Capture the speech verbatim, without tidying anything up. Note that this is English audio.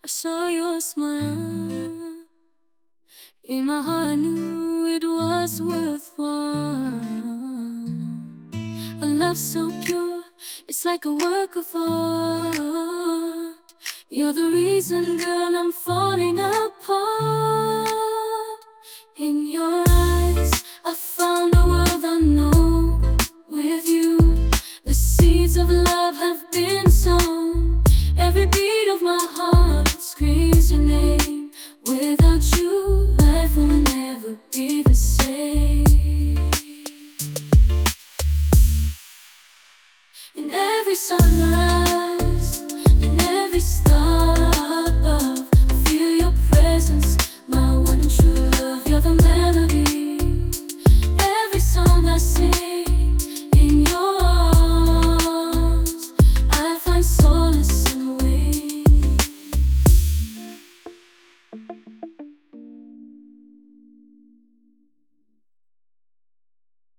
saw your smile. In my heart I knew it was worthwhile. A love so pure, it's like a work of art. You're the reason, girl, I'm falling apart. In your eyes, I found a world unknown. With you, the seeds of love have been sown.